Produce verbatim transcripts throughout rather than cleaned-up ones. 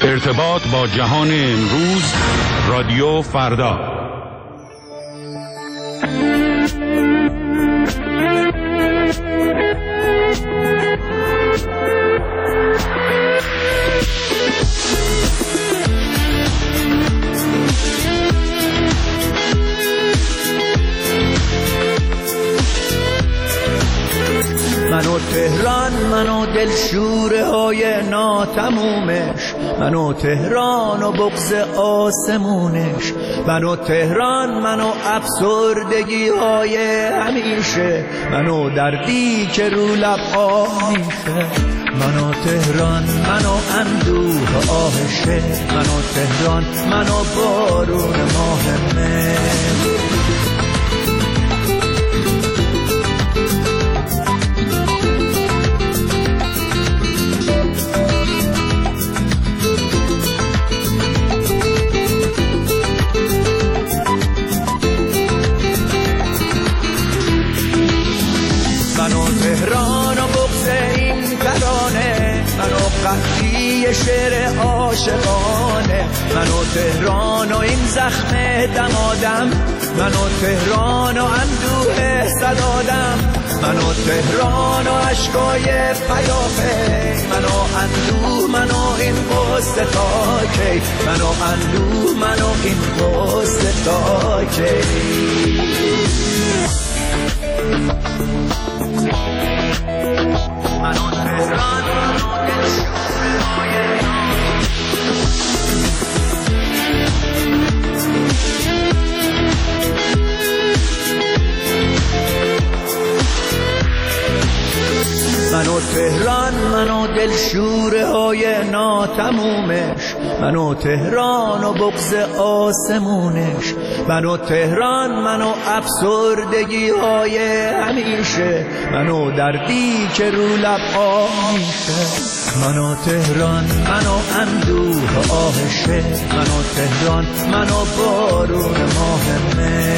ارتباط با جهان امروز، رادیو فردا. منو تهران، منو دلشوره های ناتمومش، منو تهران و بغض آسمونش، منو تهران، منو افسردگی های همیشه، منو دردی که رو لب آه میشه. منو تهران، منو اندوه آهشه، منو تهران، منو بارون ماه مه. منو تهران و بغض این ترانه، منو قحطی شعر عاشقانه، منو تهران و این زخم دمادم، منو تهران و اندوه صدادم، منو تهران و عشقای پیافه، منو اندوه، منو این قصه تا کی، منو اندوه، منو این قصه تا کی. منو تهران، منو دلشوره های منو تهران، منو دلشوره های ناتمومش، منو تهران و بغض آسمونش، منو تهران، منو افسردگی های همیشه، منو دردی که رو لب آه میشه. منو تهران، منو اندوه آهشه، منو تهران، منو بارون ماه مه.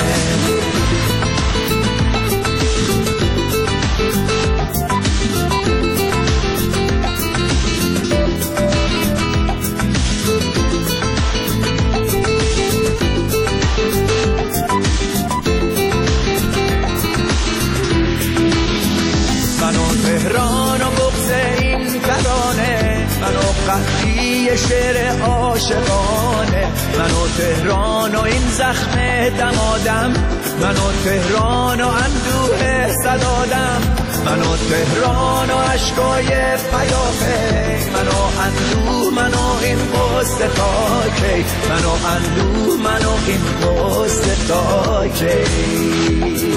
تهران و بغض این ترانه، منو قحطی شعر عاشقانه، منو تهران و این زخم دمادم، منو تهران و اندوه صدادم، منو تهران و عشقای پیافه، منو اندوه، منو این قصه تا کی، منو اندوه، منو این قصه تا کی.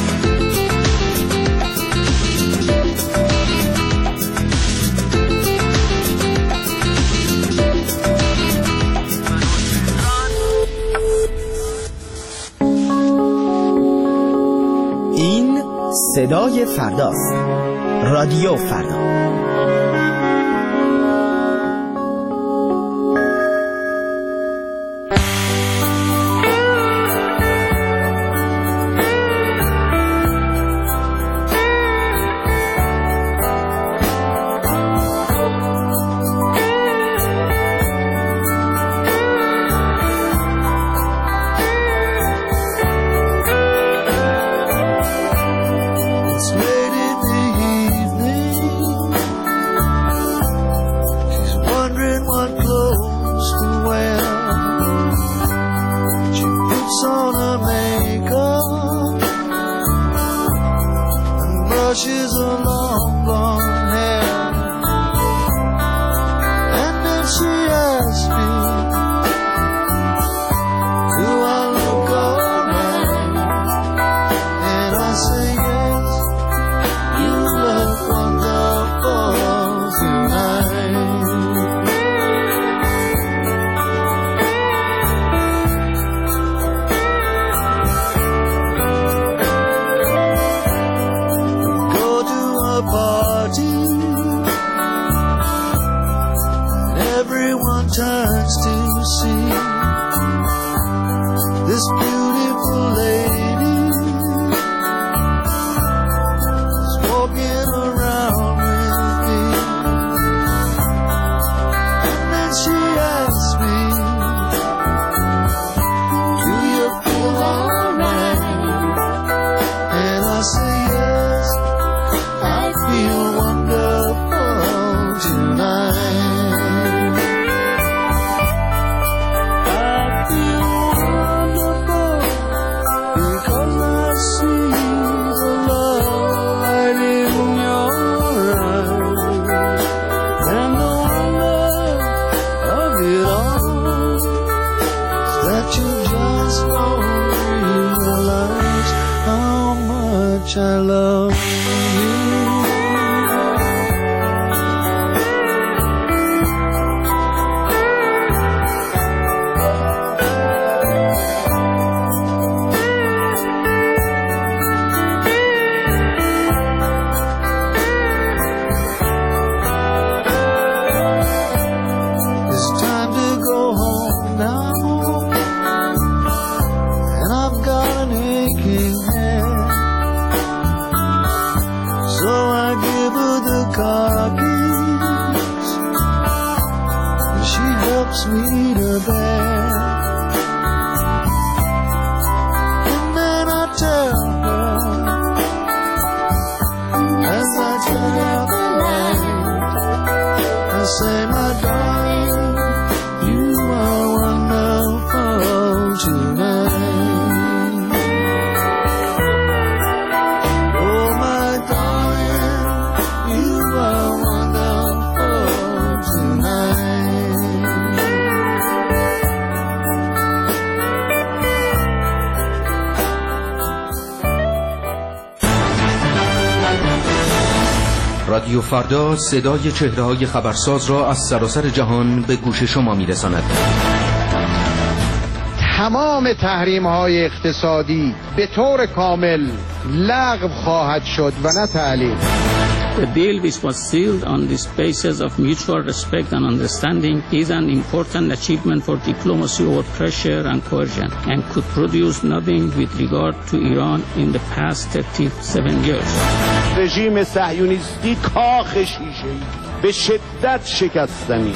صدای فرداست، رادیو فردا. Turns to see this beautiful lady is walking around with me, and then she much I love you. Me to bed, and then I tell her as I turn out the light, I say, my darling, you are wonderful tonight. Oh, my darling, you are wonderful tonight. رادیو فردا صدای چهره‌های خبرساز را از سراسر جهان به گوش شما می‌رساند. تمام تحریم‌های اقتصادی به طور کامل لغو خواهد شد و نه تعلیق. The deal which was sealed on this basis of mutual respect and understanding is an important achievement for diplomacy over pressure and coercion and could produce nothing with regard to Iran in the past thirty-seven years. رژیم صهیونیستی کاخ شیشه‌ای به شدت شکستنی.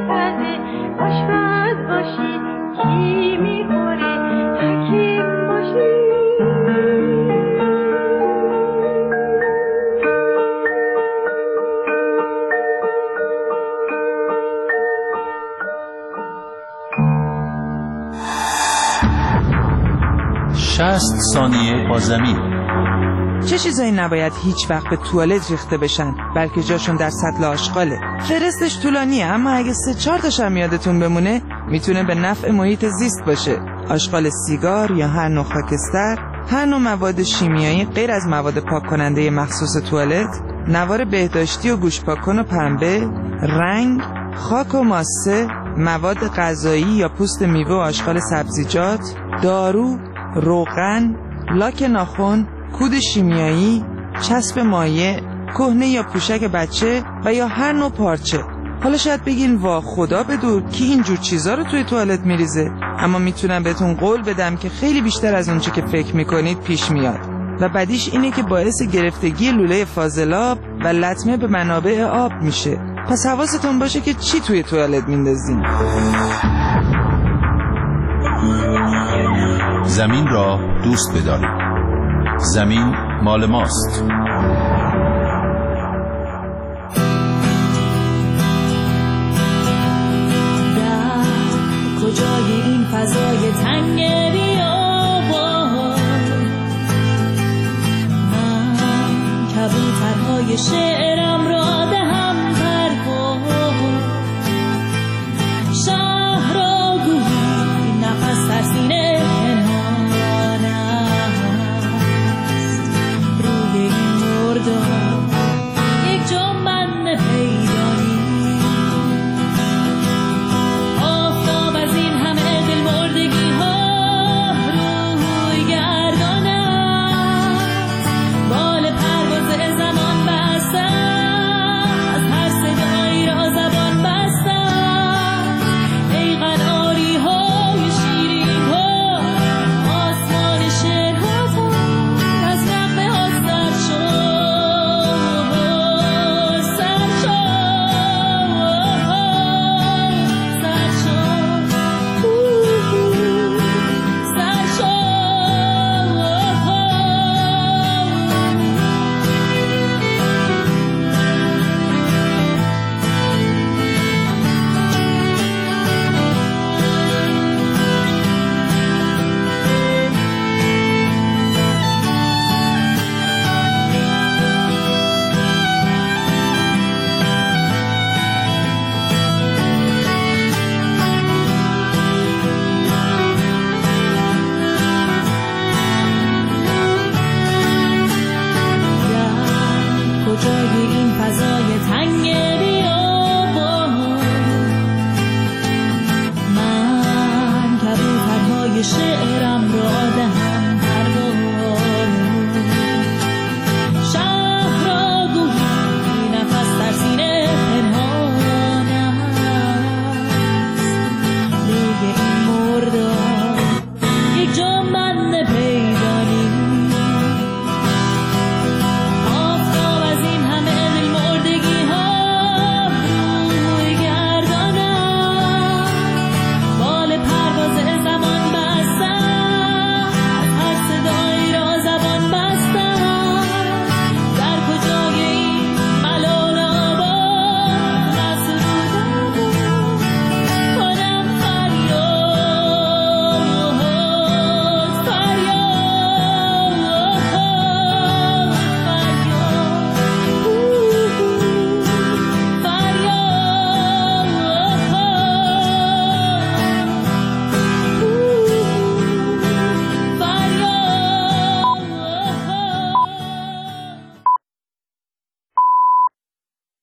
آشپز باشید کی میخوره حکیم باشید شصت ثانیه با زمین. چه چیزایی نباید هیچ وقت به توالت ریخته بشن بلکه جاشون در سطل آشغاله؟ فرستش طولانیه اما اگه سه چهار تاش هم یادتون بمونه میتونه به نفع محیط زیست باشه. آشغال سیگار یا هر نوع خاکستر، هر نوع مواد شیمیایی غیر از مواد پاک کننده مخصوص توالت، نوار بهداشتی و گوش پاکن و پنبه، رنگ، خاک و ماسه، مواد غذایی یا پوست میوه و آشغال سبزیجات، دارو، روغن، لاک ناخن، کود شیمیایی، چسب مایع، کهنه یا پوشک بچه و یا هر نوع پارچه. حالا شاید بگین وا خدا بدور کی اینجور چیزا رو توی توالت میریزه، اما میتونم بهتون قول بدم که خیلی بیشتر از اون چه که فکر میکنید پیش میاد و بعدیش اینه که باعث گرفتگی لوله فاضلاب و لطمه به منابع آب میشه. پس حواستون باشه که چی توی توالت میندازین. زمین را دوست بدارید. زمین مال ماست.